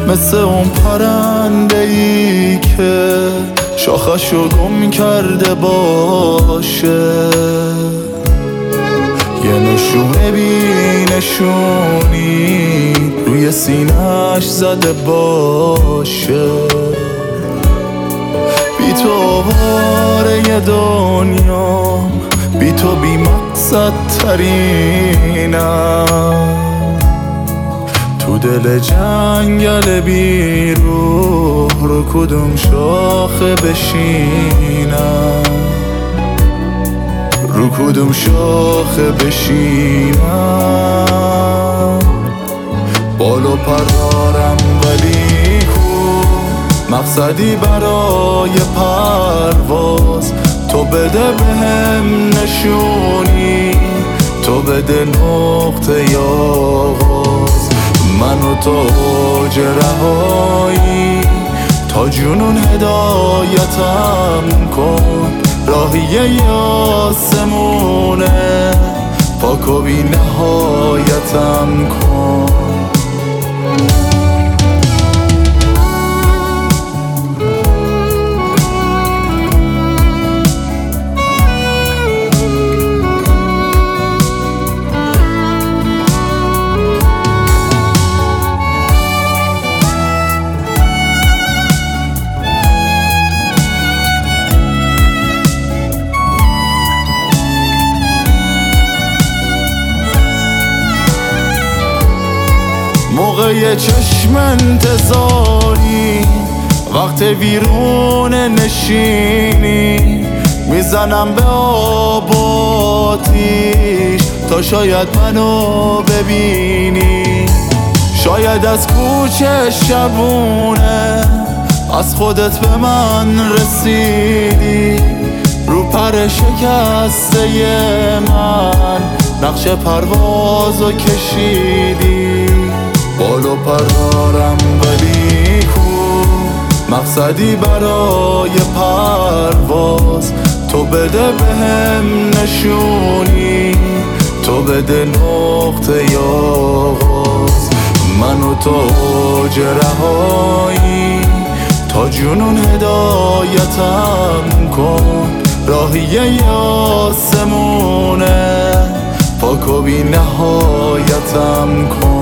مثل اون پرنده ای که شاخشو گم کرده باشه، یه نشونه بی نشونی روی سینه‌اش زده باشه. بی تو آواره دنیا، بی تو بی مقصد ترینم، تو دل جنگل بی روح رو کدوم شاخه بشینم، رو کدوم شاخه بشینم. بال و پرارم ولی کو مقصدی برای پرواز، تو بده بهم نشونی، تو بده نقطه آغاز. منو تا اوج رهایی، تا جنون هدایتم کن، راهی آسمونه پاک و بی نهایتم کن. موقع چشم انتظاری، وقت ویرون نشینی، میزنم به آب و آتیش تا شاید منو ببینی. شاید از کوچه شبونه از خودت به من رسیدی، رو پر شکسته من نقش پروازو کشیدی. بال و پرارم ولی کو مقصدی برای پرواز، تو بده بهم نشونی، تو بده نقطه آغاز. منو تا اوج رهایی، تا جنون هدایتم کن، راهی آسمونه پاک و بی نهایتم کن.